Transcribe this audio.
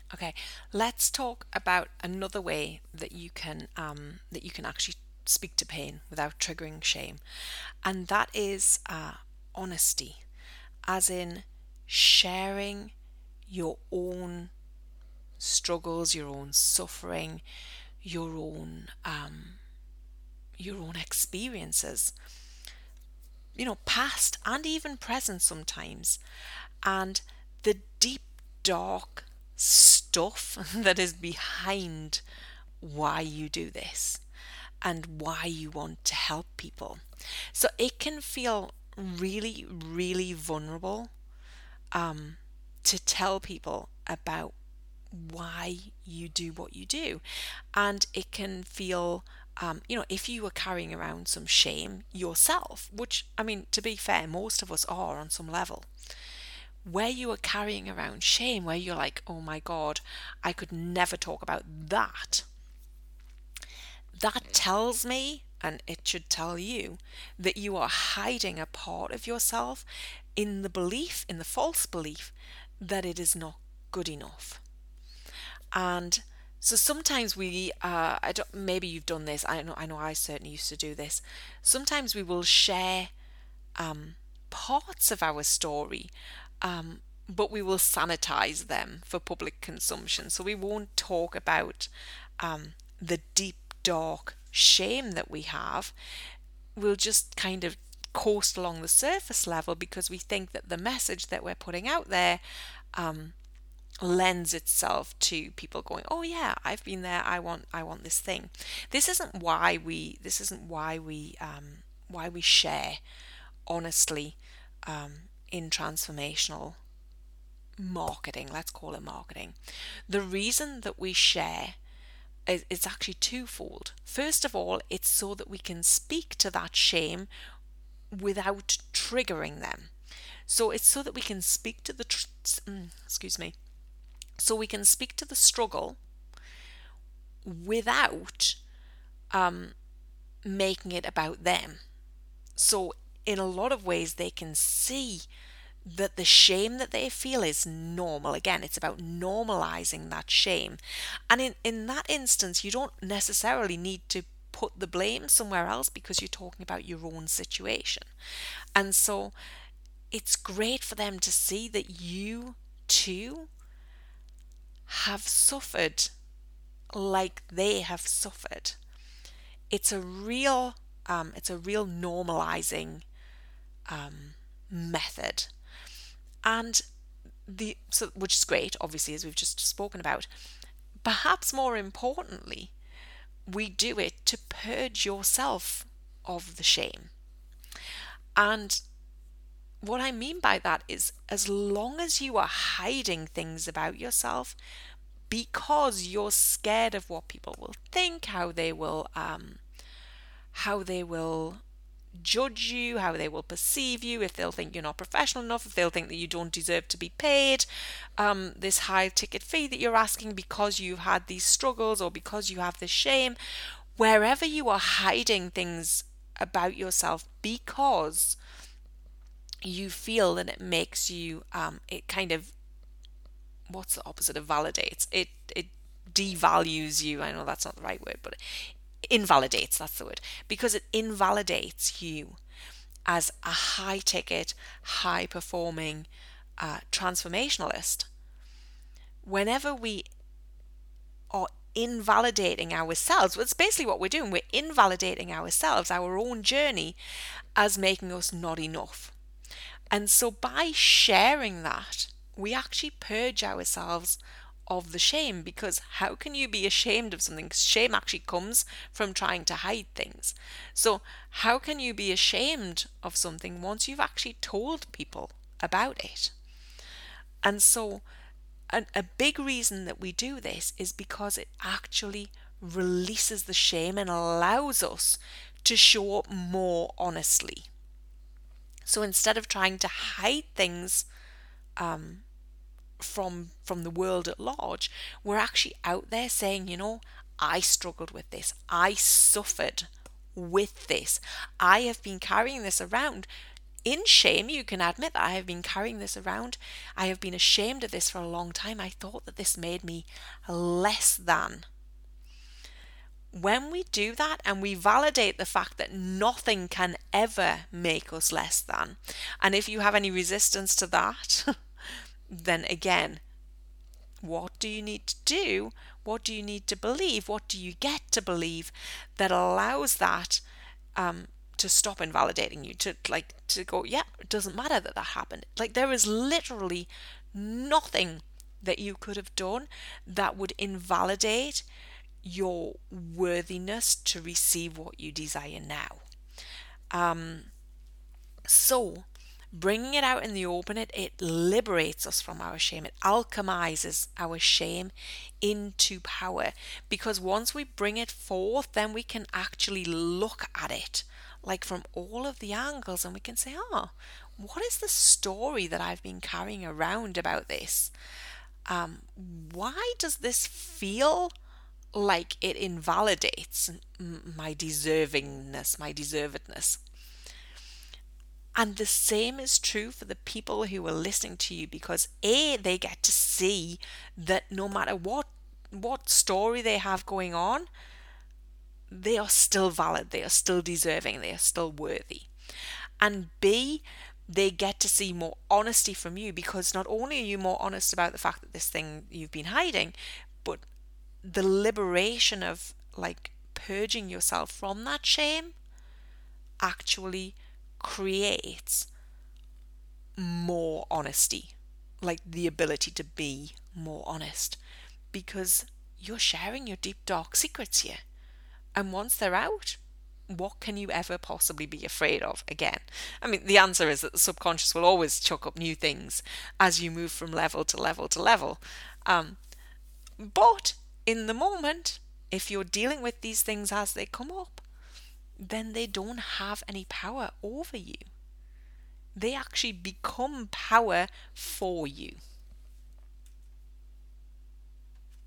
Okay, let's talk about another way that you can actually speak to pain without triggering shame, and that is honesty, as in sharing your own struggles, your own suffering, your own experiences, past and even present sometimes, and the deep, dark stuff that is behind why you do this and why you want to help people. So it can feel really, really vulnerable to tell people about why you do what you do. And it can feel, if you were carrying around some shame yourself, which, I mean, to be fair, most of us are on some level, where you are carrying around shame, where you're like, oh my God, I could never talk about that. That tells me, and it should tell you, that you are hiding a part of yourself in the belief, in the false belief, that it is not good enough. And so sometimes I don't, maybe you've done this. I know I certainly used to do this. Sometimes we will share parts of our story, but we will sanitize them for public consumption. So we won't talk about the deep, dark shame that we have. We'll just kind of coast along the surface level because we think that the message that we're putting out there lends itself to people going, oh yeah, I've been there, I want this thing. This isn't why we share honestly in transformational marketing. Let's call it marketing. The reason that we share is it's actually twofold. First of all, it's so that we can speak to that shame without triggering them. So it's so that we can speak to excuse me, so we can speak to the struggle without making it about them. So in a lot of ways, they can see that the shame that they feel is normal. Again, it's about normalizing that shame. And in that instance, you don't necessarily need to put the blame somewhere else because you're talking about your own situation. And so it's great for them to see that you too have suffered like they have suffered. It's a real normalizing method. And which is great, obviously, as we've just spoken about. Perhaps more importantly, we do it to purge yourself of the shame. And what I mean by that is, as long as you are hiding things about yourself because you're scared of what people will think, how they will judge you, how they will perceive you, if they'll think you're not professional enough, if they'll think that you don't deserve to be paid this high ticket fee that you're asking because you've had these struggles or because you have this shame. Wherever you are hiding things about yourself because you feel that it makes you, it kind of, what's the opposite of validates? It devalues you. I know that's not the right word, but invalidates, that's the word, because it invalidates you as a high ticket, high performing transformationalist. Whenever we are invalidating ourselves, well, it's basically what we're doing. We're invalidating ourselves, our own journey, as making us not enough. And so by sharing that, we actually purge ourselves of the shame, because how can you be ashamed of something? Shame actually comes from trying to hide things. So how can you be ashamed of something once you've actually told people about it? And so a big reason that we do this is because it actually releases the shame and allows us to show up more honestly. So instead of trying to hide things from the world at large, we're actually out there saying, I struggled with this. I suffered with this. I have been carrying this around in shame, you can admit that I have been carrying this around. I have been ashamed of this for a long time. I thought that this made me less than. When we do that and we validate the fact that nothing can ever make us less than, and if you have any resistance to that, then again, what do you need to do? What do you need to believe? What do you get to believe that allows that to stop invalidating you? To go, yeah, it doesn't matter that happened. Like, there is literally nothing that you could have done that would invalidate your worthiness to receive what you desire now. So bringing it out in the open, it liberates us from our shame. It alchemizes our shame into power, because once we bring it forth, then we can actually look at it like from all of the angles, and we can say, oh, what is the story that I've been carrying around about this? Why does this feel like it invalidates my deservingness, my deservedness? And the same is true for the people who are listening to you, because they get to see that no matter what story they have going on, they are still valid, they are still deserving, they are still worthy. And B, they get to see more honesty from you, because not only are you more honest about the fact that this thing you've been hiding, but the liberation of like purging yourself from that shame actually creates more honesty, like the ability to be more honest, because you're sharing your deep dark secrets here. And once they're out, what can you ever possibly be afraid of again? I mean, the answer is that the subconscious will always chuck up new things as you move from level to level to level. But in the moment, if you're dealing with these things as they come up, then they don't have any power over you. They actually become power for you.